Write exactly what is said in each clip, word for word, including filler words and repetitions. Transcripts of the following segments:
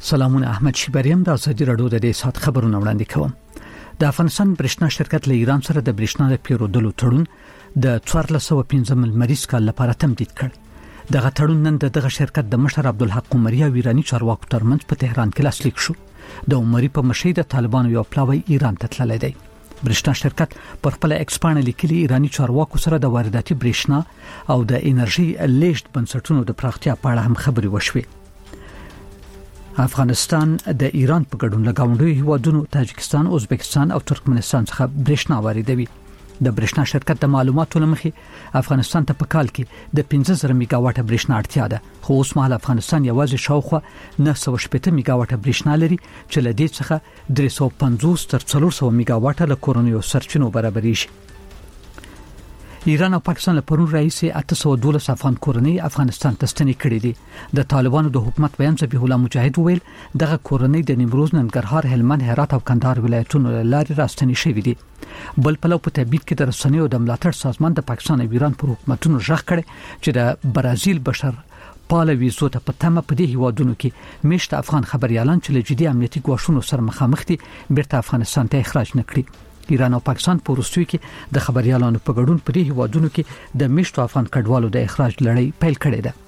سلامونه احمد شیبریم د ازادي رادیو د دې سات خبرونه وړاندې کوم. د افغانستان برېښنا شرکت له ایران سره د برېښنا د پیرودلو تړون د څوارلس سوه پنځه مریض کال لپاره تمدید کړ. دغه تړون نن دغه شرکت د مشر عبدالحق عمری او ایرانی چارواکو ترمنځ په تهران کې لاسلیک شو. د عمری په مشرۍ د طالبانو یو پلاوی ایران ته تللی دی. برېښنا شرکت پر خپل ایکسپانه لیکلي ایرانی چارواکو سره د وارداتي برېښنا او د انرژي لیږد بنسټونو د پراختیا په اړه هم خبرې وشوې. افغانستان د ایران په ګډون له گاونډیو هیوادونو تاجکستان، ازبکستان او ترکمنستان څخه برېښنا واردوي. د برېښنا شرکت د معلوماتو لمخې افغانستان ته په کال کې د پنځه زره میگا واټه برېښنا اړتیا ده، خو اوس مهال افغانستان یوازې شاوخوا نه سوه شپېته میگا واټه برېښنا لري چې له دې څخه درې سوه پنځوس تر څلور سوه میگا واټه له کورنیو سرچینو برابرېږي. ایران او پاکستان له پرون راهیسې اته سوه دولس افغان کورنۍ افغانستان ته ستنې کړې دي. د طالبانو د حکومت بیان ذبیح الله مجاهد وویل دغه کورنۍ د نیمروز، ننګرهار، هلمند، هرات او کندهار ولایتونو له لارې راستنې شوې دي. بل پلو په تبعید کې د رسنیو د ملاتړ سازمان د پاکستان او ایران پر حکومتونو ژغ کړي چې د برازیل بشر پاله ویزو ته په تمه په دې هیوادونو کې میشت افغان خبريالان چې له جدي امنیتي ګواښونو سره مخامخ دي بیرته افغانستان ته اخراج نکړي. ایران او پاکستان په وروستیو کې د خبريالانو په ګډون په دې هیوادونو کې د میشتو افغان کډوالو د اخراج لړۍ پیل کړې ده.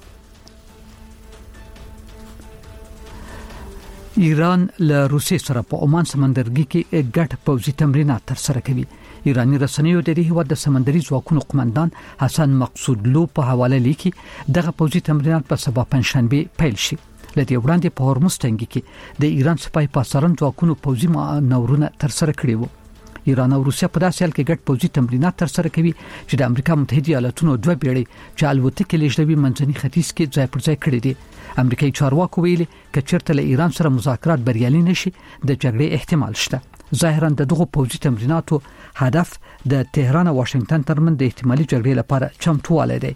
ایران له روسیې سره په عمان سمندرګي کې ګډ پوځي تمرینات ترسره کوي. ایرانی رسنیو د دې هیواد د سمندري ځواکونو قومندان حسن مقصودلو په حواله لیکي دغه پوځي تمرینات په سبا پنځشنبه پیل شي. لدې وړاندې په هرمز تنګي کې د ایران سپای پاسارن ځواکونو پوځي مانورونه ترسره کړي وو. ایران او روسیا په داسې حال کې ګډ پوځي تمرینات ترسره کوي چې د امریکا متحده ایالاتونو دوه بیړۍ چې الوتکې لېږدوي منځني ختیځ کې ځای پر ځای کړي دي. امریکایي چارواکو ویلي چې چیرته له ایران سره مذاکرات بریالي نشي د جګړې احتمال شته. ظاهرا دغه پوځي تمریناتو هدف د تهران او واشنگټن ترمنځ د احتمالي جګړې لپاره چمتووالی دی.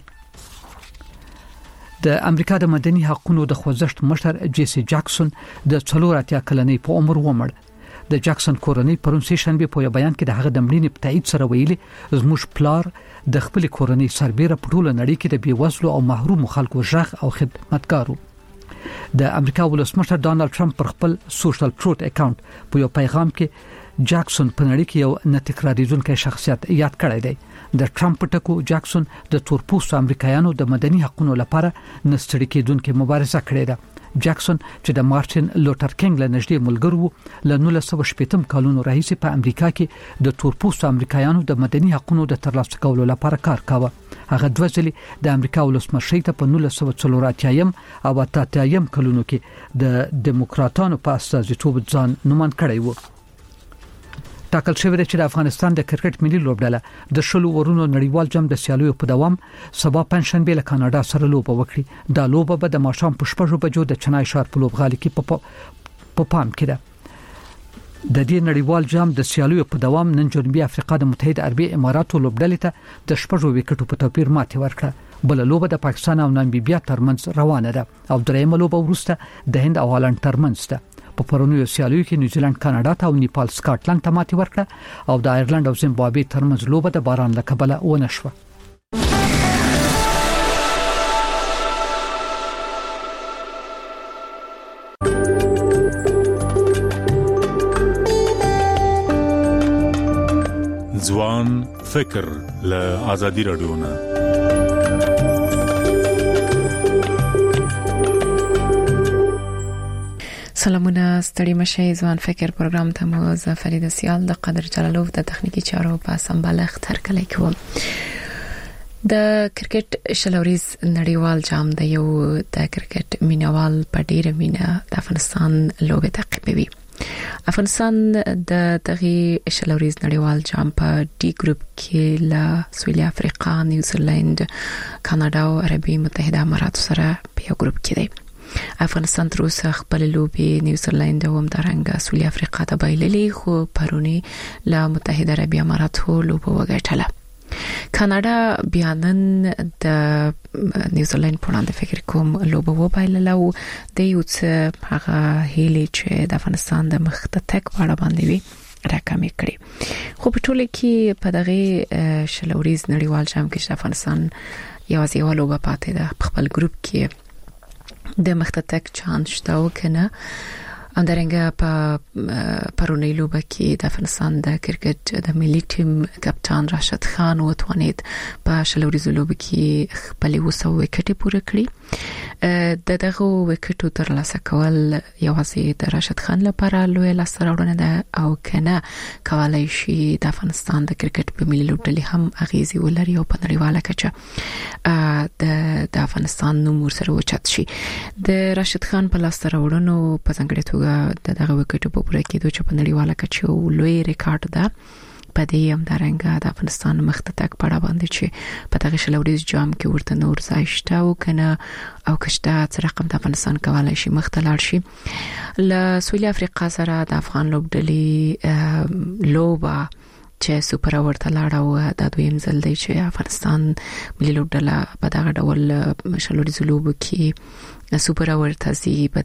د امریکا د مدني حقوقو د خوځښت مشر جیسی جاکسون د څلور اتیا کلنۍ په عمر ومړ. د جاکسون کورنۍ پرون سه شنبه په بیان کې د هغه د مړینې په تایید سره ویلي زموږ پلار د خپل کورنۍ سربېره په ټوله نړۍ کې د بیوزلو او محروم خلکو ژغ او خدمتګارو. د امریکا ولسمشر ډانلډ ټرمپ پر خپل سوشل ټروت اکاونټ په یو پیغام کې جاکسون په نړۍ کې یو نتکراریدونکو شخصیت یاد کړی دی. د ټرمپ په ټکو جاکسون د تورپوستو امریکایانو د مدني حقوقو لپاره نستړي کېدونکو مبارزه کړې ده. جاکسون چې د مارټین لوتر کینګ له نږدې ملګرو وو له نولس سوه شپږم کلونو راهیسې په امریکا کې د تورپوستو امریکایانو د مدني حقوقو د ترلاسه کولو لپاره کار کاوه. هغه دوه ځلې د امریکا ولسمشر ته په نولس سوه څلور اتیا او اته اتیا کلونو کې د دموکراتانو په استازیتوب ځان نوماند کړی وو. ټاکل شوی دی چې د افغانستان د کرکټ ملي لوبډله د شلو ورونو نړیوال جام د سیالیو په دوام سبا پنځشنبه له کاناډا سره لوبه وکړي. دا لوبه به د ماښام په شپږو بجو د چنای شارپ لوبغالي کې په پام کې ده. د دې نړیوال جام د سیالیو په دوام نن جنوبي افریقا د متحده عربي اماراتو لوبډلې ته د شپږو وکټو په توپیر ماتې ورکړه. بل لوبه د پاکستان او نامبیا ترمنځ روانه ده او درېیمه لوبه وروسته د هند او هالند ترمنځ ده. په پرونیو سیالیو کې نیوزیلند کاناډا ته او نیپال سکاټلند ته ماتې ورکړه او د آیرلند او زیمبابوې ترمنځ لوبه د باران له کبله ونه شوه. ځوان فکر له آزادي رادیو نه سلامونه ستړي مشه. ځوان فکر پروګرام ته مو زه فرید سیال د قدر جلالوف د تخنیکی چارو په سمبالښت هرکلی کوم. د کرکټ شلوریز نړیوال جام د یو د کرکټ مینوال په ډیره مینه د افغانستان لوبه تعقیبوي. افغانستان د دغه شلوریز نړیوال جام په ډي ګروپ کې له سویلي افریقا، نیوزیلند، کاناډا او عربي متحده امارات سره په یو ګروپ کې دی. افغانستان تر اوسه خپل لوبي نیوزیلند او همدارنګه سویلي افریقا ته بایللې، خو پرونی له متحده عربي اماراتو لوبه وګټله. کاناډا بیانن د نیوزیلند په وړاندې فکر کوم لوبه وبایلله او د یو څه هغه هیلې چې د افغانستان د مخ ته تک پاړه باندې وي راکمې کړې. خو په ټوله کې په دغه شلوریز نړیوال جام کې افغانستان یوازې یو لوبه پاتې ده. په خپل ګروپ کې د مختتک چانس شته او کنه اندرنګه په پرونی لوبه کې د افغانستان د کرکټ د ملي ټیم کپټان راشد خان وتوانید په شلوريزو لوبه کې خپل وسو وکټ پوره کړی د دغه وکټو تر لاسه کول یوازې د راشد خان لپاره لوی لاسته ده او کنه کولای شي د افغانستان د کرکټ په ملي لوبډلې هم اغیزي ولري او په نړیواله کچه د د افغانستان نوم ورسره وچت شي د راشد خان په لاسته راوړنو په څنګه توګه د دغه وکټو په پوره کېدو چې په نړیواله کچه لوی ریکارډ ده په دې هم درنګه د افغانستان مختتک پړه باندې چې په دغه شلوريز جام کې ورته نور ځای شته او کنه او کشته چې رقم د افغانستان کولای شي مختلال شي ل سویل افریقا سره د افغان لوبډلې لوبه چې سوپر ورته لاړه د دویم ځل دی چې افغانستان ملي لوبډله په دغه ډول شلوريز لوبو کې سوپر ورته زی په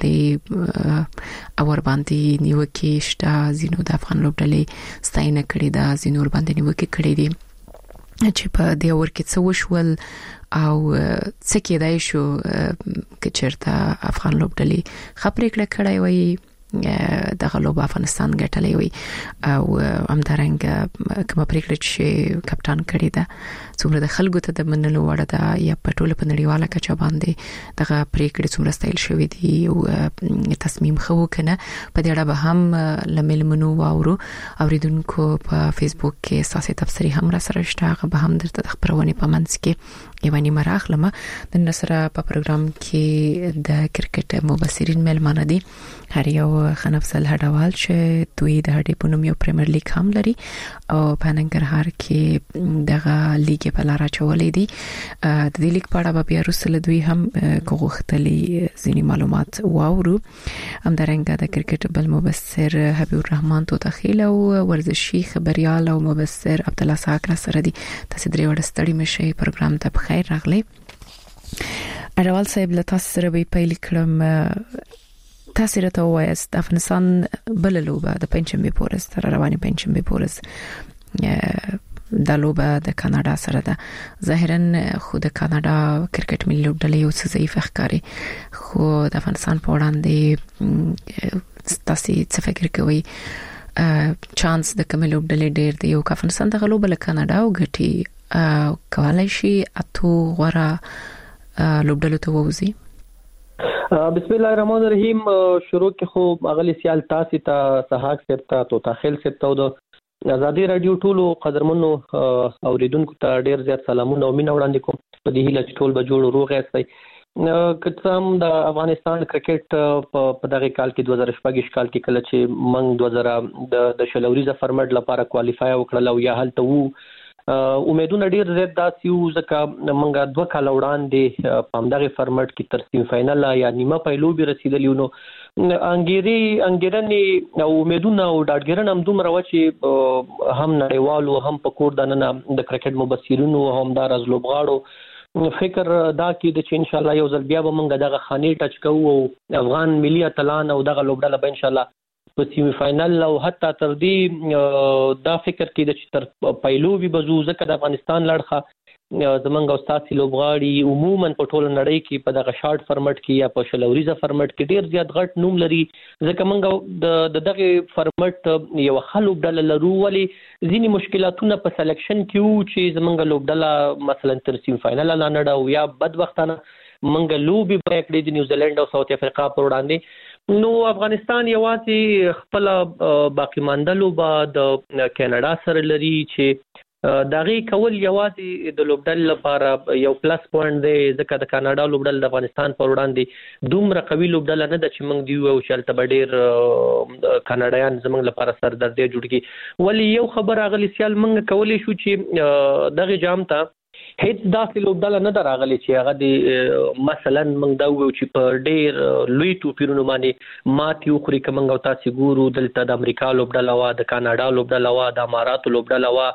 دې اور باندې نیوکه شته زینو د افغان لوبډلې ستاینه کړې ده زینو ور باندې نیوکه کړې دي چې په دې اور کې څه وشول او څه کېدای شو چې چیرته افغان لوبډلې خبرې کړې کړې وي د غلوب افغانستان ګټلې وي او همدارنګه کوم پریکړه چې کپټان کړی ده څومره د خلکو ته د منلو وړ ده یا په ټوله په نړیواله کچه باندې دغه پریکړه څومره ستایل شوې دي او تصمیم خو کنه په دې اړه به هم لمل منو واورو اوریدونکو په فیسبوک کې ساسي تفسیری هم را سره شته به هم درته خبرونه په منځ کې یوانی مراخلمه د نصر په پروګرام کې د کرکټ مبصرین ملمانه دي هر یو خنفسل هډوال چې دوی د هډې په نوم یو پریمیر لیګ هم لري او په ننګرهار کې دغه لیګ په لار اچولې دي د دې لیګ په اړه بیا رسل دوی هم کوغختلي ځینی معلومات واورو همدارنګه د کرکټ بل مبصر حبیب الرحمن توتخیل او ورزشي خبريال او مبصر عبد الله ساکر سره دي تاسو درې وړ ستړي مشي پروګرام ته بخیر راغلی اړوال صاحب له تاسو سره به پیل کړم تاسو راته وایست د افغانستان بل لوبه د پنځمبه پورز تر رواني پنځمبه پورز د لوبه د کاناډا سره ده ظاهرا خو د کاناډا کرکټ ملي لوبډلې یو څه ضعیف ښکاري خو د افغانستان په وړاندې تاسو څه فکر کوئ چانس د کوم لوبډلې ډېر دی او افغانستان د غلوبه له کاناډا او ګټي کولای شي اته غوړه لوبډلې ته ووزي بسم الله الرحمن الرحیم شروع کې خو اغلی سیال تاسو ته صحاق سپتا تو تاخل سپتا د ازادي رادیو ټولو قدرمنو اوریدونکو ته ډیر زیات سلامونه او مینه وړاندې کوم په دې هیله چې ټول به جوړ روغ یاستئ کتم د افغانستان کرکټ په دغه کال کې دوه هزار شپږ کال کې کله چې منګ دوه هزار د شلوريزه فارمټ لپاره کوالیفای وکړل او یا هلته وو امیدونه ډیر زیات داسي وو ځکه منګه دوه کال وړاندې په همدغه فارمټ کې تر سیم فائنل یا نیمه پایلو به رسیدلی نو انګيري انګيرنې او امیدونه او ډاډګرن هم دومره و چې هم نړیوالو هم په کور دننه د کرکټ مبصرینو هم دار از لوبغاړو فکر دا کې د چې ان شاء الله یو ځل بیا به موږ دغه خاني ټچ کوو او افغان ملي اتلان او دغه لوبډله به ان شاء الله په سیمی فائنل او حتی تر دې دا فکر کې د چې تر پایلو به بزو ځکه د افغانستان لړخه زمونږ استاد لوبغاړي عموما په ټول نړۍ کې په دغه شارټ فارمټ کې یا په شلوريزه فارمټ کې ډیر زیات غټ نوم لري ځکه موږ د دغه فارمټ یو خلوبډله لرو ولي ځینی مشکلاتونه په سلیکشن کې وو چې زمونږ لوبډله مثلا تر سیم فائنل لا نه دا یا بد وختانه موږ لوبي برېک د نیوزیلند او ساوث افریقا پر وړاندې نو افغانستان یوازې خپل باقی ماندلو بعد کاناډا سره لري چې دغه کول یوازې د لوبډل لپاره یو پلس پوینټ دی ځکه د کاناډا لوبډل د افغانستان پر وړاندې دومره قوي لوبډل نه د چې موږ دی او چې تل ډېر کاناډایان زموږ لپاره سردردي جوړ کی ولی یو خبر اغلی سیال موږ کولای شو چې دغه جام ته هیڅ داسې لوبډله نه دراغلي چې هغه د مثلا موږ دا وو چې په ډېر لوی توپیرونو باندې ماتي خوري کومه او تاسو ګورو دلته د امریکا لوبډله وا د کاناډا لوبډله وا د امارات لوبډله وا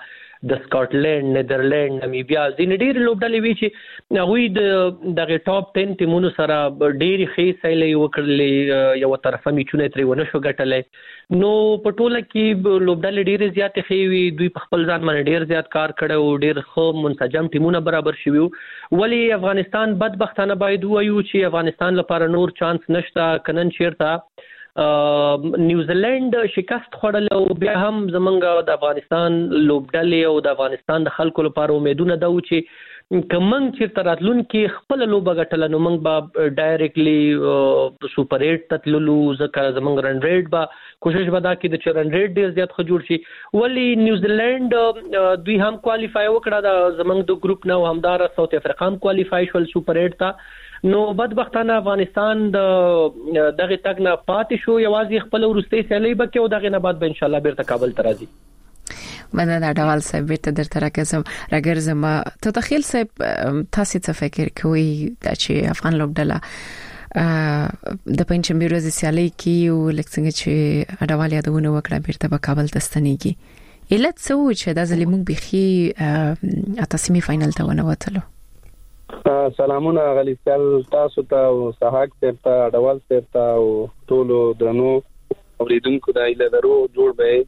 د سکاټلند نیدرلند نامیبیا ځینې ډېر لوبډلې وی چې هغه د دغه ټاپ دس ټیمونو سره ډېری ښې سیلې وکړلې یو طرفه میچونه ترې ونه شو ګټلې نو په ټوله کې لوبډلې ډېر زیات ښې وي دوی په خپل ځان باندې ډېر زیات کار کړو ډېر ښه منسجم ټیمونه برابر شوي ولی افغانستان بدبختانه باید وایو چې افغانستان لپاره نور چانس نشته کنن چیرته نیوزیلند شکست خوړل او بیا هم زمونږ د افغانستان لوبډلې او د افغانستان د خلکو لپاره امیدونه ده چې کومنګ چې تراتلونکو خپل لوبه غټل نو موږ به ډایرکټلی سوپر ایټ تتللو ځکه زمونږ رن ریټ به کوشش ودا کې د رن ریټ ډیر زیات خجوړ شي ولی نیوزیلند دوی هم کوالیفای وکړه د زمونږ د ګروپ نه همدار ساوث افریقا هم کوالیفای شول سوپر ایټ ته نو بدبختانه افغانستان د دغه تک نه پاتې شو یوازې خپل ورستي سیلې بکې او دغه نه بعد به ان شاء الله بیرته کابل ته راځي مننه ډول صاحب بیرته درته راګرځم راګرځم ته تخیل صاحب تاسو څه فکر کوئ چې افغان لوبډله د پنځم ورځې سیالي کې او لکه چې اډوال یادونه وکړه بیرته په کابل ته ستنېږي علت څه و چې د زلیمون بخي اته سیمه فائنل ته ونه وتلو سلامونه غلی سیال تاسو ته او صحاک ته اډوال ته او ټولو درنو اوریدونکو د ایله درو جوړ به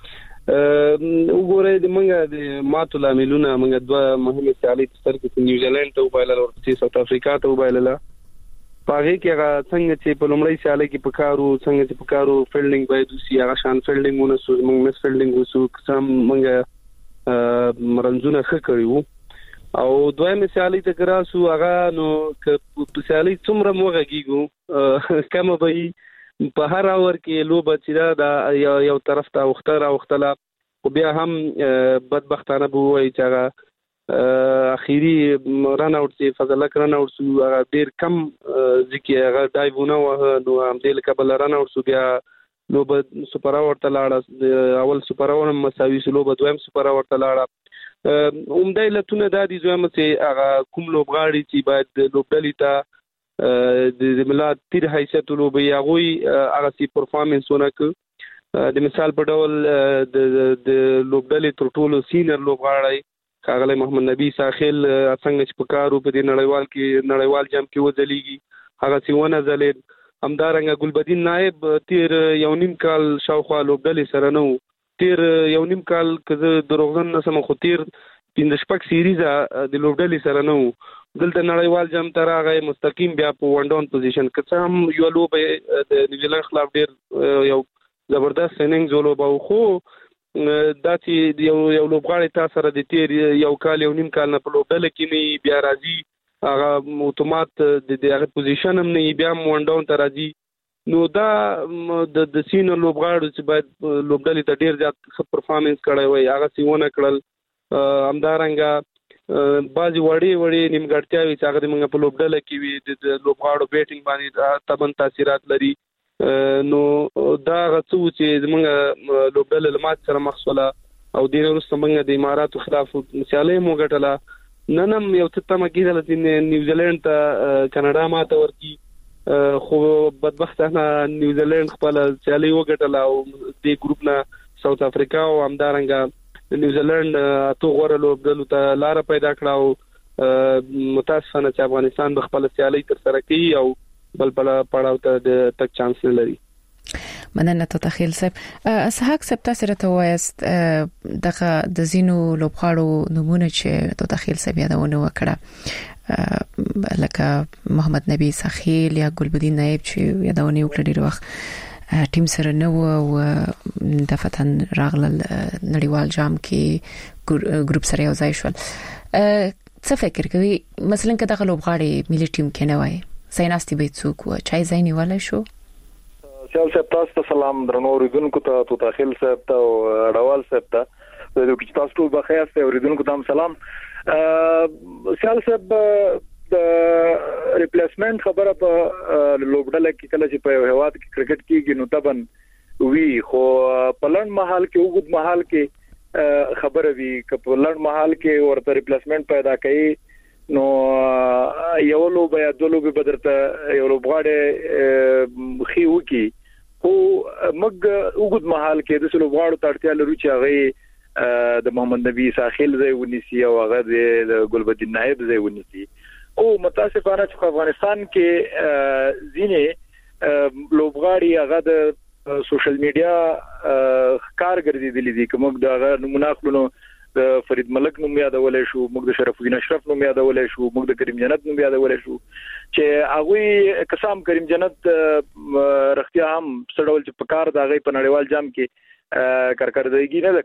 وګورئ د منګه د ماتو لاملونه منګه دوه مهمه سیالي تر کې نیوزیلند ته وبایل او ساوث افریقا ته وبایل پاره کې هغه څنګه چې په لومړی سیالي کې پکارو څنګه چې پکارو فیلډینګ باید وسی هغه شان فیلډینګ ونه سو موږ مس فیلډینګ وسو سم منګه مرنځونه ښه کړیو او دویمه سیالي ته کراسو هغه نو په سیالي څومره موږ کېږو کمه به په هر اور کې لوب چې دا یو طرف ته وختره وختله خو بیا هم بدبختانه به وایي چې هغه اخیری رن اوټ چې فضل الله رن اوټ سو هغه ډیر کم ځکه هغه دایونه و نو هم دل کبل رن اوټ سو بیا لوب سپر اوټ ته لاړه اول سپر اوټ مساوي سو لوب دویم سپر اوټ ته لاړه اومده لتونه د دې زویم چې هغه کوم لوبغاړي چې باید لوبډلې ته د ملت تیر حیثیت لوبي هغه هغه سي پرفارمنس ونکړ د مثال په ډول د لوبډلې تر ټولو سینر لوبغاړي کاغله محمد نبی ساحل څنګه چې په کارو په نړیوال کې نړیوال جام کې وځلېږي هغه سی ونه ځلې همدارنګه ګلبدین نائب تیر یو نیم کال شاوخوا لوبډلې سره نو تیر یو نیم کال کزه دروغجن نسم خو تیر پینځه شپږ سیریز د لوبډلې سره نو دلته نړیوال جام تر هغه مستقیم بیا په ون ډاون پوزیشن کې هم یو لوب د نیوزیلند خلاف ډیر یو زبردست اننګ زولوب او خو دا چې یو یو لوبغاړی تاسو سره د تیر یو کال یو نیم کال نه په لوبډله کې نه بیا راځي هغه اتومات د هغه پوزیشن هم نه بیا ون ډاون ته راځي نو دا د د سینر لوبغاړو چې باید لوبډلې ته ډیر زیات ښه پرفارمنس کړی وي هغه سیونه کړل همدارنګه بازي وړي وړي نیمګړتیاوي چې هغه موږ په لوبډله کې وي د لوبغاړو بیټینګ باندې تبن تاثیرات لري نو دا غڅو چې موږ لوبډله لمات سره مخصوله او دین وروسته موږ د اماراتو خلاف مثالې مو ګټله نن هم یو څه تمه کېدل چې نیوزیلند ته کاناډا ماته ورکی خو بدبختانه نیوزیلند خپل مثالې وګټله او د ګروپ نه ساوث افریقا او همدارنګه نیوزیلند تو غوړه لوبډلو ته لار پیدا کړه او متاسفانه چې افغانستان د خپل سیالي تر سره کوي او بل بل پړاو ته د تک چانس لري مننه ته تخیل صاحب اسحاق صاحب تاسو راته وایست دغه د زینو لوبغاړو نمونه چې ته تخیل صاحب یادونه وکړه لکه محمد نبی ساحل یا ګلبدین نائب چې یادونه وکړه ډیر وخت ټیم سره نو او د فتن راغلل نړیوال جام کې ګروپ سره یو ځای شول څه فکر کوي مثلا کله د لوبغاړي ملي ټیم کې نه وای سايناستي به څوک و چای ځای نیول شو سیال صاحب تاسو ته سلام درنو ریدونکو ته تو داخل صاحب ته او اډوال صاحب ته د دوی تاسو ټول بخیر ته ریدونکو ته سلام سیال صاحب د ریپلیسمنت خبره په لوبډله کې کله چې په هواد کې کرکټ کېږي نو تبن وی خو په لړن محل کې وګد محل کې خبره وی ک په لړن محل کې ورته ریپلیسمنت پیدا کړي نو یو لوب یا دوه لوب بدرته یو لوبغاړي خيو کې خو مګ وګد محل کې د لوبغاړو تړتیا لري چې هغه د محمد نبی ساحل ځای ونیسي او هغه د ګلبدین نائب ځای ونیسي او متاسفانه چې افغانستان کې ځینې لوبغاړي هغه د سوشل میډیا کار ګرځیدلي دي کوم د نمونه خلونو د فرید ملک نوم یادولای شو موږ د شرف الدین اشرف نوم یادولای شو موږ د کریم جنت نوم یادولای شو چې هغه قسم کریم جنت رختیا هم سړول چې په کار د هغه په نړیوال جام کې کارکړدګي نه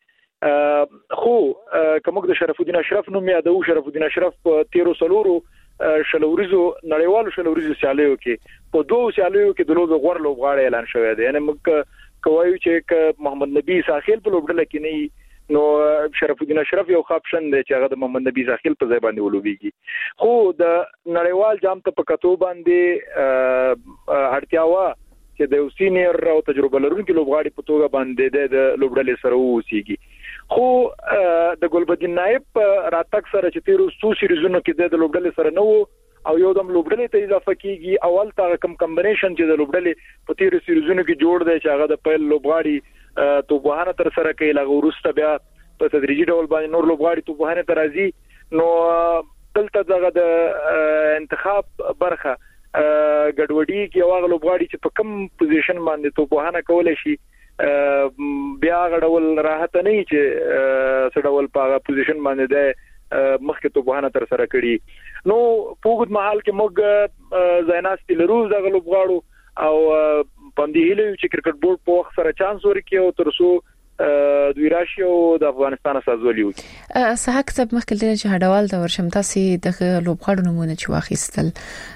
کړې خو کوم د شرف الدین اشرف نوم یادو شرف الدین اشرف په تیرو سلورو شلوريزو نړیوالو شلوريزو سیالیو کې په دوه سیالیو کې د لوبو غوړ لوبغاړي اعلان شوی دی یعنی موږ کوایو چې محمد نبی ساحل په لوبډله کې نه نو شرف الدین اشرف یو خاپشن دی چې هغه د محمد نبی ساحل په ځای باندې ولوبيږي خو د نړیوال جام ته په کتو باندې اړتیاوه چې د سینیر او تجربه لرونکو لوبغاړي په توګه باندې د لوبډلې سره ووسیږي خو د ګلبدین نائب راتک سره چې تیرو څو سیریزونو کې د لوبډلې سره نو او یو دم لوبډلې ته اضافه کیږي اول تا کم کمبینیشن چې د لوبډلې په تیرو سیریزونو کې جوړ دی چې هغه د پیل لوبغاړي تو بهانه تر سره کوي لغه ورسته بیا په تدریجي ډول باندې نور لوبغاړي تو بهانه تر راځي نو دلته دغه د انتخاب برخه ګډوډي کې واغ لوبغاړي چې په کم پوزیشن باندې تو بهانه کولای شي بیا غډول راحت نه چې سړول په پوزیشن باندې ده مخکې تو بهانه تر سره کړي نو په وګت محل کې موږ زیناستي لرو دغه لوبغاړو او پاندې هیله چې کرکټ بورډ په وخت سره چانس ورکړي او ترسو دوی راشي او د افغانستان سازولي وي صحاک سب مخکې چې هډوال د ورشم تاسو د لوبغاړو نمونه چې واخیستل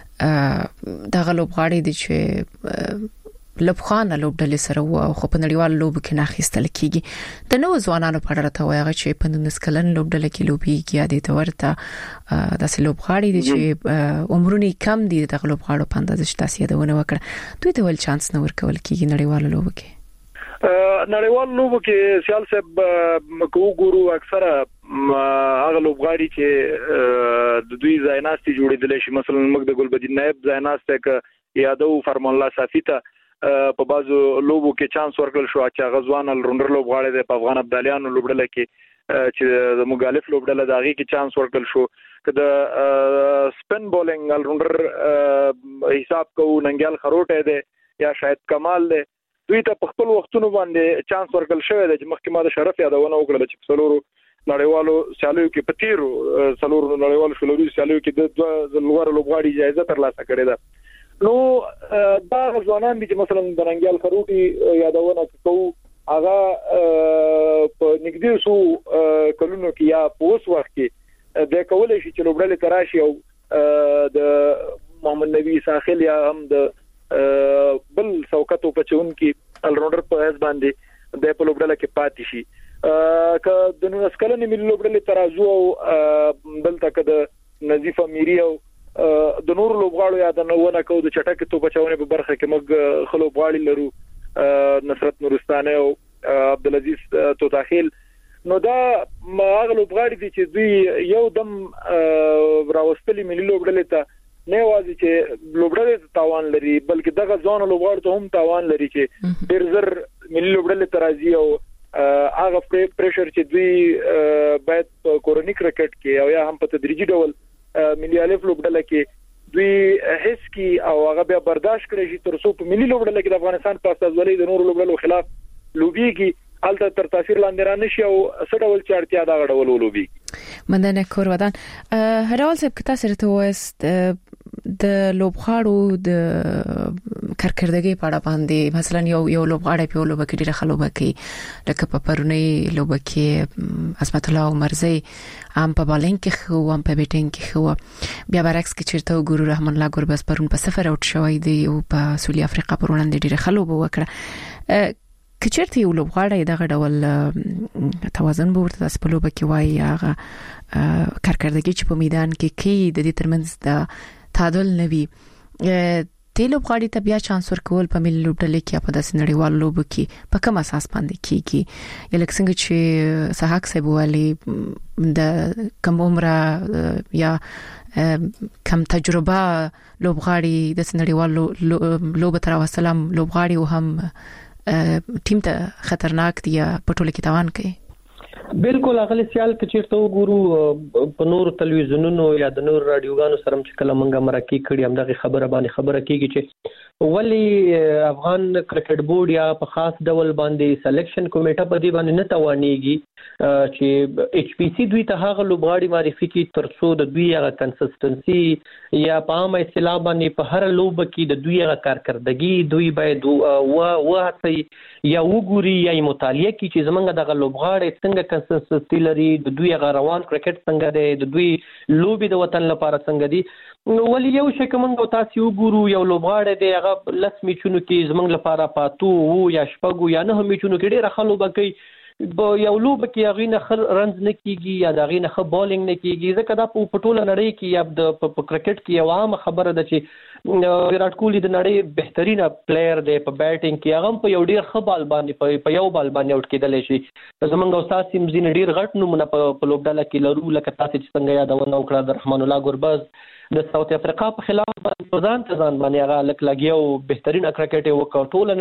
د لوبغاړي د چې لبخانه لوبډلې سره و او خو په نړیوال لوب کې ناخیستل کیږي د نو ځوانانو په اړه ته وایي چې په نن سکلن لوبډلې کې لوبيږي یا د تورته د لوبغاړي دي چې عمرونه کم دي د لوبغاړو په اندازه چې تاسو یادونه وکړه دوی ته ول چانس نه ورکول کیږي نړیوال لوب کې نړیوال لوب کې سیال صاحب مکو ګورو اکثره هغه لوبغاړي چې د دوی ځایناستي جوړیدل شي مثلا موږ د ګلبدین نائب ځایناسته ک یادو فرمان الله صافیته په بازو لوبو کې چانس ورکړل شو چې غزوان الرونډر لوبغاړي د افغان ابدالیانو لوبډله کې چې د مغالف لوبډله داغي کې چانس ورکړل شو کله سپن بولینګ الرونډر حساب کو ننګال خروټه ده یا شاید کمال ده دوی ته په خپل وختونو باندې چانس ورکړل شوی دی چې مخکې ما د شرف یادونه وکړه چې څلورو نړیوالو سیالیو کې پتیرو څلورو نړیوالو شلوري سیالیو کې د دوه لوړ لوبغاړي جایزه ترلاسه کړې ده نو دا ځوانان دي چې مثلا د ننګال خروټي یادونه کوي هغه په نګدي سو کلونو کې یا په اوس وخت کې د کولای شي چې لوبډلې تراشي او د محمد نبی ساحل یا هم د بل سوکتو پچون کې الرونډر په اس باندې د په لوبډله کې پاتې شي ک د نو سکلنې ملي لوبډلې ترازو او دلته ک د نظیف امیری او د نور لوبغاړو یادونه کو د چټک تو بچاونه په برخه کې موږ خلو غاړي لرو نصرت نورستانه او عبدالعزيز توتاخیل نو دا هغه لوبغاړي دي چې دوی یو دم راوستلي ملي لوبډلې ته نه وازي چې لوبډلې تاوان لري بلکې دغه ځوان لوبغاړو ته هم تاوان لري چې ډیر زر ملي لوبډلې ترازی او هغه پریشر چې دوی باید کورونی کرکټ کې او یا هم په تدریجي ډول ملي الف لوبډله کې دوی هیڅ کی او هغه بیا برداشت کړی چې تر څو په ملي لوبډله کې د افغانستان په استازولۍ د نور لوبډلو خلاف لوبيږي الته تر تاثیر لاندې را نشي او سړول چارتیا دا غړول لوبي مننه کور ودان هرول څه کتا سره ته وست د لوبغاړو د کارکړدګي په اړه باندې مثلا یو یو لوبغاړی په لوبه کې ډیره خلوبه کې لکه په پرونی لوبه کې عصمت الله عمرزی ام په بالینګ کې خو ام په بیټینګ کې خو بیا برعکس کې چیرته وګورو رحمان الله ګوربس پرون په سفر اوټ شوی دی او په سولی افریقا پر وړاندې ډیره خلوبه وکړه کچرته یو لوبغاړی دغه ډول توازن به ورته د سپلوبه کې وایي هغه کارکړدګي چې په میدان کې کې د دې ترمنځ د تعادل نوي ته لوبغاړي ته بیا چانس ورکول په ملي لوبډلې کې په داسې نړیوال لوب کې په کوم اساس باندې کیږي یلک څنګه چې صحاک صاحب والی د کوم عمره یا کم تجربه لوبغاړي د نړیوال لوب تر وسلام لوبغاړي او هم ټیم ته خطرناک دی په ټوله کې توان کوي بالکل هغه سیال کې چیرته وګورو په نور تلویزیونونو یا د نور رادیوګانو سره چې کله مونږه مرکه کړي هم دغه خبره باندې خبره کیږي چې ولی افغان کرکټ بورډ یا په خاص ډول باندې سلیکشن کمیټه په دې باندې نه توانيږي چې ایچ پی سی دوی ته هغه لوبغاړي معرفي کړي ترڅو د دوی هغه کنسستنسي یا په عامه اصطلاح باندې په هر لوب کې د دوی هغه کارکردګي دوی باید و وهڅي یا وګوري یا مطالعه کړي چې زمونږ دغه لوبغاړي څنګه کنسستنسي لري د دوی هغه روان کرکټ څنګه دی د دوی لوبي د وطن لپاره څنګه دی ولی یو شي کومه تاسو وګورو یو لوبغاړی دی هغه لس میچونو کې زمونږ لپاره پاتو وو یا شپږو یا نه میچونو کې ډېر ښه لوبه کوي په یو لوب کې هغه نه خر رنز نه کیږي یا دغه نه خ بالینګ نه کیږي ځکه دا په پټوله نړۍ کې یا د کرکټ کې یو عام خبره ده چې ویرات کوهلی د نړۍ بهترینه پلیئر دی په بیټینګ کې هغه په یو ډیر ښه بال باندې په یو بال باندې اوټ کېدل شي زمونږ استاد سیم زین ډیر غټ نمونه په لوبډاله کې لرو لکه تاسو چې څنګه یادونه وکړه د رحمان الله ګورباز د ساوث افریقا په خلاف باندې ځان ته ځان باندې هغه لک لګیو بهترین کرکټ وکړ ټول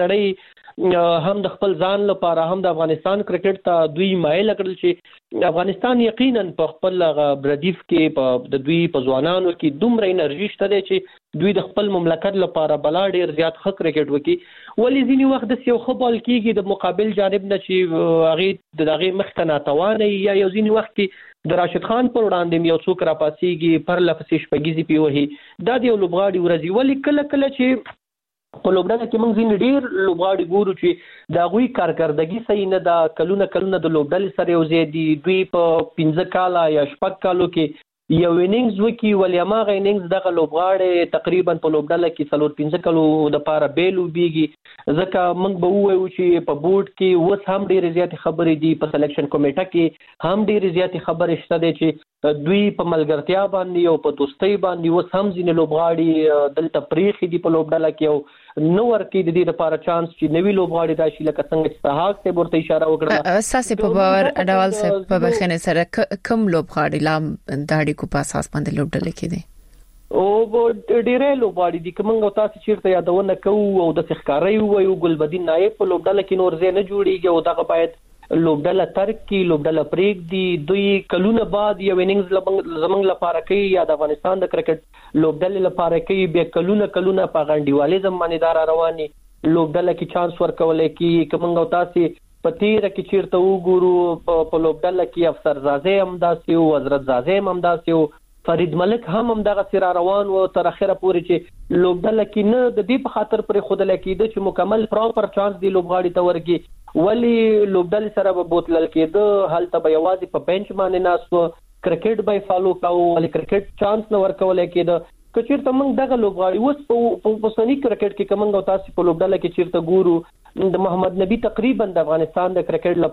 نړۍ هم د خپل ځان لپاره هم د افغانستان کرکټ ته دوی مایل کړل چې افغانستان یقینا په خپل بردیف کې په د دوی په ځوانانو کې دومره انرژي شته چې دوی د خپل مملکت لپاره بلا ډیر زیات ښه کرکټ وکړي ولی ځینی وخت د یو خبال کېږي د مقابل جانب نه چې هغه دغه مختنه توانه یا یو ځینی وخت کې د راشد خان پر وړاندې یو څوک را پاسيږي پر لفظ شپږیزي پیوهي دا د یو لوبغاړي ورزي ولی کله کله چې په لوبډاله کې موږ ځین ډیر لوبغاړي ګورو چې دا غوي کارکردګي صحیح نه دا کلونه کلونه د لوبډاله سره یو ځای دي دوی په پنځه کاله یا شپږ کالو کې یو اننګز وکي ولې هغه اننګز دغه لوبغاړي تقریبا په لوبډاله کې څلور پنځه کلو د پاره بیلو بیږي ځکه موږ به وایو چې په بورډ کې اوس هم ډېر زیات خبرې دي په سلیکشن کمیټه کې هم ډېر زیات خبرې شته دي چې دوی په ملګرتیا باندې او په دوستۍ باندې اوس هم ځینې لوبغاړي دلته پریخي دي په لوبډاله کې او نو ورکې د دې لپاره چانس چې نوی لوبغاړي راشي لکه څنګه چې صحاق ته ورته اشاره وکړه اساسي په باور اډوال صاحب په بخنه سره کم لوبغاړي لام داړي کو په اساس باندې لوبډاله کې دي او ډېرې لوبغاړي دي کومه تاسو چیرته یادونه کوو او د ښکارای وو ګلبدین نایب په لوبډاله کې نور زه نه جوړیږي او دغه باید لوبډاله ترک کی لوبډاله پریک دی دوی کلونه بعد یو اننګز زمنګ لپاره کوي یا د افغانستان د کرکټ لوبډاله لپاره کوي به کلونه کلونه په غنډیوالې زمانیدار رواني لوبډاله کې چانس ورکول کی کومه تاسو پتیره کې چیرته وګورو په لوبډاله کې افسر زازه هم داسي او حضرت زازه هم داسي او فرید ملک هم هم دغه سره روان او تر اخره پورې چې لوبډاله کې نه د دې په خاطر پر خود لکېده چې مکمل پراپر چانس دی لوبغاړي ته ورګي ولی لوبډاله سره به بوتلل کېده حالت به یوازې په بنچ باندې ناسو کرکټ به فالو کاوه ولی کرکټ چانس نه ورکول کېده کچیرته موږ دغه لوبغاړي اوس په پوسنی کرکټ کې کومه تاسو په لوبډاله کې چیرته ګورو د محمد نبی تقریبا د افغانستان د کرکټ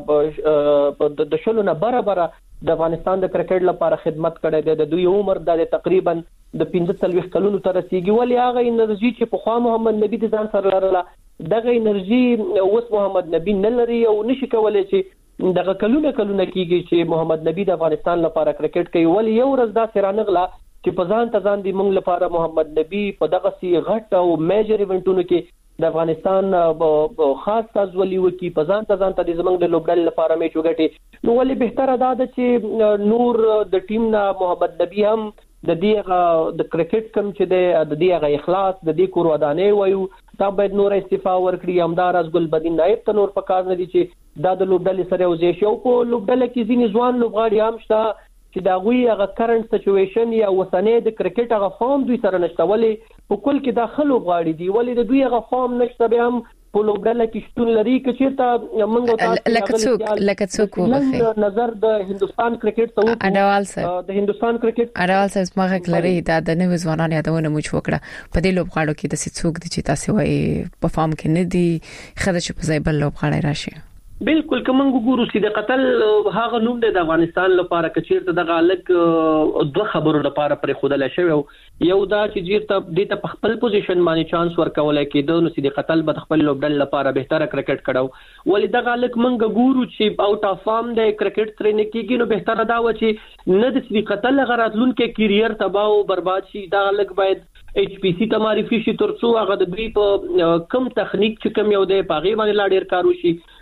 لپاره د شلو نه برابر د افغانستان د کرکټ لپاره خدمت کړی دی د دوی عمر د تقریبا د پنځه څلوېښت کلونو تر رسیدي ولی هغه انرژي چې په خوا محمد نبی د ځان سره لرله دغه انرژي اوس محمد نبی نه لري او نشي کولای چې دغه کلونه کلونه کیږي چې محمد نبی د افغانستان لپاره کرکټ کوي ولی یو ورځ دا سرانغلا چې په ځان ته ځان دی موږ لپاره محمد نبی په دغه سی غټ او میجر ایونټونو کې د افغانستان خاص تازولي وکي په ځان ته ځان ته زمنګ د لوبډاله لپاره میچ وګټي نو ولې بهتره ده چې نور د ټیم نه محمد نبی هم د دې د کرکټ کم چې د دې اخلاص د دې کور ودانې وایو دا باید نور استعفا ورکړي همدار از ګلبدین نایب ته نور پکار نه دي چې دا د لوبډاله سره وزې شو په لوبډاله کې ځینې ځوان لوبغاړي هم شته چې دا غوي هغه کرنٹ سچويشن یا وسنې د کرکټ هغه فارم دوی سره نشته ولی په کل کې داخلو غاړي دی ولی د دوی هغه فارم نشته به هم په لوبډاله کې شتون لري چې ته موږ تاسو لکه څوک لکه څوک وبخي نظر د هندستان کرکټ ته اډوال صاحب د هندستان کرکټ اډوال صاحب ماغه کلري دا د نوې ځوانانو یادونه مو وکړه په دې لوبغاړو کې د څوک دي چې تاسو وايي په فارم کې نه دي خدای چې په ځای بل لوبغاړي راشي بالکل کوم ګورو چې د قتل هغه نوم د افغانستان لپاره کچیرته د غالک دوه خبرو لپاره پر خودل شوی یو دا چې چیرته د خپل پوزیشن باندې چانس ورکول کېده نو چې د قتل به خپل لوبډل لپاره بهتره کرکټ کړو ولې د غالک منګ ګورو چې اوټ اف فارم د کرکټ ترې نه کېږي نو بهتره دا و چې نه د سری قتل غراتلون کې کیریئر تباہ او برباد شي دا غالک باید ایچ پی سی ته معرفي شي ترڅو هغه د دوی په کم تخنیک چې کم یو دی پاغي باندې لا ډیر کار وشي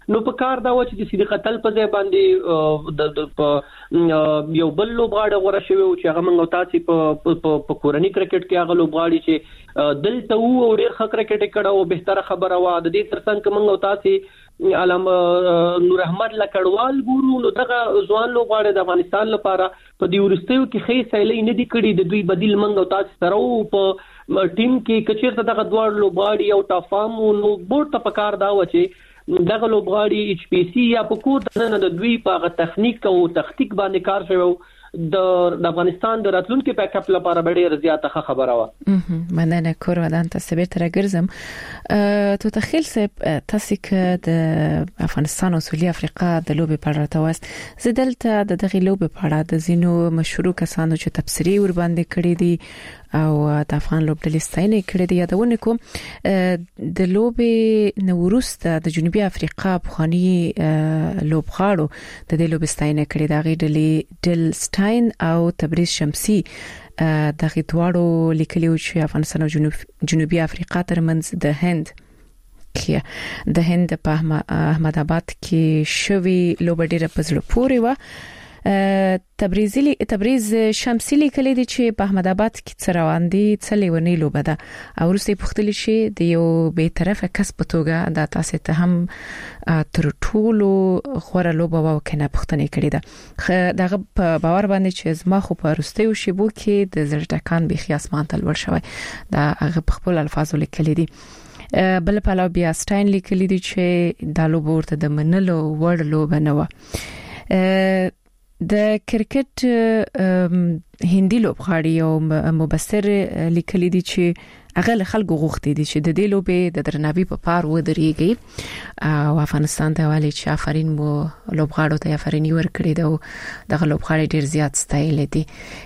نو په کار دا و چې سیدی قتل په ځای باندې د یو بل لوبغاړی غوړه شوی او چې هغه موږ تاسو په په کورنۍ کرکټ کې هغه لوبغاړي چې دلته وو او ډېر ښه کرکټ کړه او بهتره خبره و د دې ترڅنګ موږ تاسو علامه نور احمد لکړوال ګورو نو دغه ځوان لوبغاړي د افغانستان لپاره په دې ورستیو کې خې سایلې نه دي کړي د دوی بدیل موږ تاسو سره او په ټیم کې کچیرته دغه دوه لوبغاړي او ټافام نو بورډ ته پکار دا و چې دغه لوبغاړي ایچ پی سی یا په کور نه د دوی په تخنیک او تخنیک باندې کار شوی د افغانستان د راتلونکو بیک اپ لپاره ډېر زیاته خبره و مننه کور ودان تاسو به تر ګرځم تو تخیل سب تاسو کې د افغانستان او سویلي افریقا د لوبې په اړه تواست زدلته د دغه لوبې په اړه د زینو مشهور کسانو چې تفسیری ور باندې کړی دي او د افغان لوبډلې ستاینه کړې دي یادونه کوم د لوبې نوروسته د جنوبي افریقا بخاني لوبغاړو د دې لوبې ستاینه کړې د غېډلې ډل ستاین او تبریز شمسي د غټوارو لیکلو چې افغانستان او جنوب جنوبي افریقا ترمنځ د هند کې د هند په احمد آباد کې شوی لوبه ډیره پزړه پورې و تبریزلی تبریز شمسي لیکلي دي چې په احمد آباد کې څروان دي څلېونی لوبه ده او وروسته پختلی شي د یو به طرفه کس په توګه د تاسو ته هم تر ټولو خوره لوبه و کنه پختنه کړی ده دغه په باور باندې چې زما خو په وروسته شی بو کې د زړټکان به خیاسمان تل ور شوی دا هغه په خپل الفاظو لیکلي دي بل په لا بیا ستاین لیکلي دي چې د لوبه ورته د منلو وړ لوبه نه و د کرکټ هندي لوبغاړي او مبصر لیکلي دي چې هغه خلکو غوښتي دي چې د دې لوبې د درناوي په پار ودرېږي او افغانستان ته والی چې افرین مو لوبغاړو ته افرین ورکړي دا د لوبغاړي ډیر زیات ستایل دي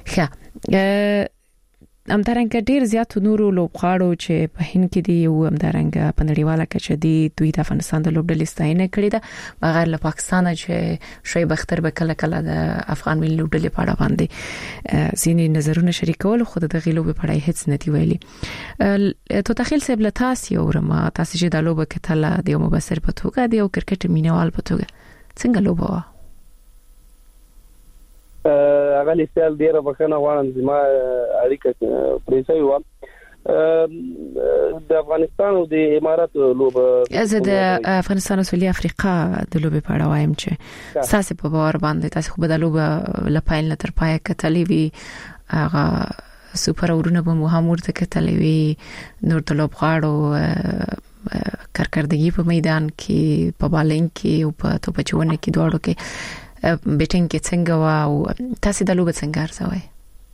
ښه همدارنګه ډیر زیات نورو لوبغاړو چې په هند کې دي او همدارنګه په نړیواله کچه دي دوی د افغانستان د لوبډلې ستاینه کړې ده بغیر له پاکستان چې شعیب اختر به کله کله د افغان ملي لوبډلې په اړه باندې ځینې نظرونه شریکول خو د غیلو په اړه هیڅ نه دی ویلي تو تخیل سب لتاس یو رما تاسو چې د لوبه کې تل د مبصر په توګه دی او کرکټ مینوال په توګه څنګه لوبه هغه لیستل ډیره بخنه غواړم چې ما اړیکه پریسي و د افغانستان او د امارات لوبه زه د افغانستان او سویلي افریقا د لوبې په اړه وایم چې تاسو په باور باندې تاسو خو به د لوبه لپاین لتر پای کتلې وی هغه سوپر اورونه به مو هم ورته کتلې وی نور د لوبغاړو کارکردګي په میدان کې په بالینګ کې او په توپچونه کې دواړو کې بیټینګ کې څنګه وا او تاسو د لوبه څنګه ارزوي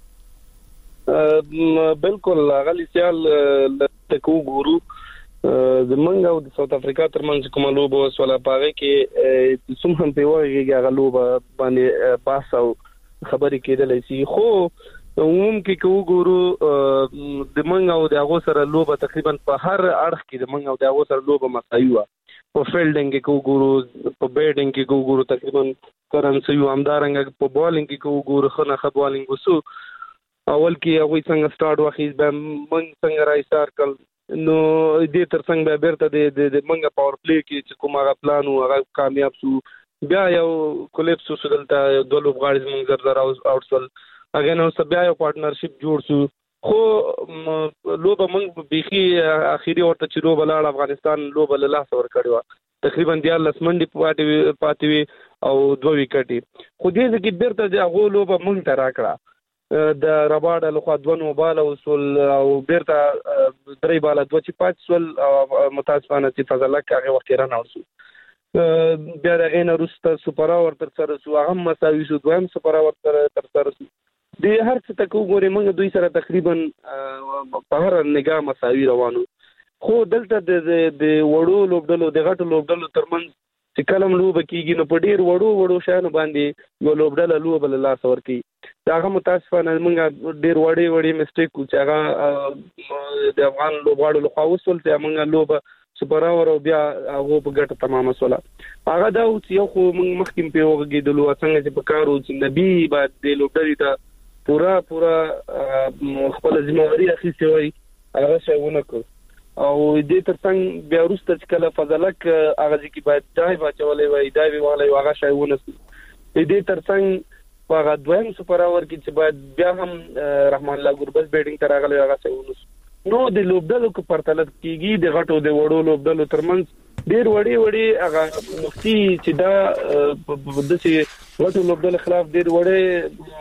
بالکل غالي سیال تکو ګورو د منګ او د ساوث افریقا ترمنځ کومه لوبه وسوله پاره کې سم هم په وایي هغه لوبه باندې پاس او خبرې کېدلې شي خو عموم کې کو ګورو د منګ او د هغه سره لوبه تقریبا په هر اړخ کې د منګ او د هغه سره لوبه مساوي په فیلډینګ کې کو ګورو په بیټینګ کې کو ګورو تقریبا کرنسي یو امدارنګ په بالینګ کې کو ګورو خنه خ بالینګ وسو اول کې هغه څنګه سٹارټ واخیز به من څنګه راي سٹارټ کړ نو دې تر څنګه به بیرته د منګه پاور پلی کې چې کومه پلان او هغه کامیاب شو بیا یو کولیپس وسدلته د لوبغاړي موږ زر زر اوټسل اګه نو بیا یو پارټنرشپ جوړ شو خو لوبه موږ بيخي اخیری ورته چې لوبه لاړ افغانستان لوبه له لاس ور کړو تقریبا د لاس منډي پاتې پاتې او دوه وکټي خو دې کې بیرته د هغه لوبه موږ ته راکړه د رباډ له خوا دوه بالا وصول او بیرته درې بالا دوه چې پات سول متاسفانه چې فضل کې هغه وخت را نوړ بیا د غینه روسته سپر اور تر سره سو هغه مساوي شو دویم سپر اور تر سره سو د هر څه تکو ګورې موږ دوی سره تقریبا په هر نگاه مساوي روانو خو دلته د د وړو لوبډلو د غټو لوبډلو ترمنځ چې کلم لوب کیږي نو په ډیر وړو وړو شانو باندې یو لوبډل لوب له لاس ورکی هغه متاسفانه موږ ډیر وړي وړي مسټیک کو چې هغه د افغان لوبغاړو له خوا وسول ته موږ لوب سپر اور بیا هغه په ګټه تمامه سوله هغه دا چې یو خو موږ مخکې په وګیدلو څنګه چې په کارو چې نبی بعد د لوبډلې ته پورا پورا خپل ځموري اخیستې وای هغه څنګه کو او دې ترڅنګ بیا وروسته چې کله فضلک هغه چې باید دای بچولې وای دای ویواله هغه شای ونه دې ترڅنګ هغه دویم سپر اور کې چې باید بیا هم رحمان الله ګوربز بیټینګ ته راغلی هغه شای ونه نو د لوبډلو کو پرتلت کیږي د غټو د وړو لوبډلو ترمنځ ډیر وړي وړي هغه مفتي چې دا د چې غټو لوبډلو خلاف ډیر وړي